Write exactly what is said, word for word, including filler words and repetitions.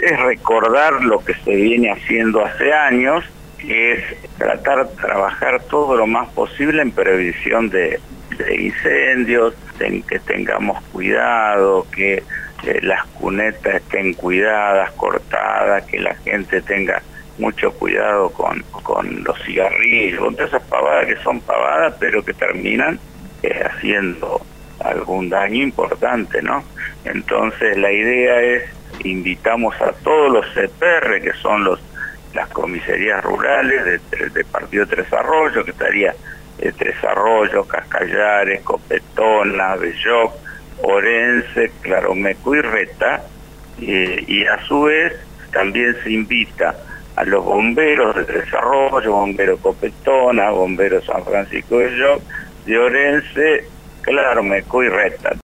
es recordar lo que se viene haciendo hace años, que es tratar de trabajar todo lo más posible en previsión de, de incendios, en que tengamos cuidado, que eh, las cunetas estén cuidadas, cortadas, que la gente tenga mucho cuidado con, con los cigarrillos, con todas esas pavadas que son pavadas, pero que terminan eh, haciendo algún daño importante, ¿no? Entonces la idea es, invitamos a todos los C P R, que son los las comisarías rurales de, de Partido Tres Arroyos, que estaría eh, Tres Arroyos, Cascallares, Copetona, Belloc, Orense, Claromeco y Reta, eh, y a su vez también se invita a los bomberos de Tres Arroyos, bomberos Copetona, bomberos San Francisco de Belloc, de Orense, Claromeco y Reta.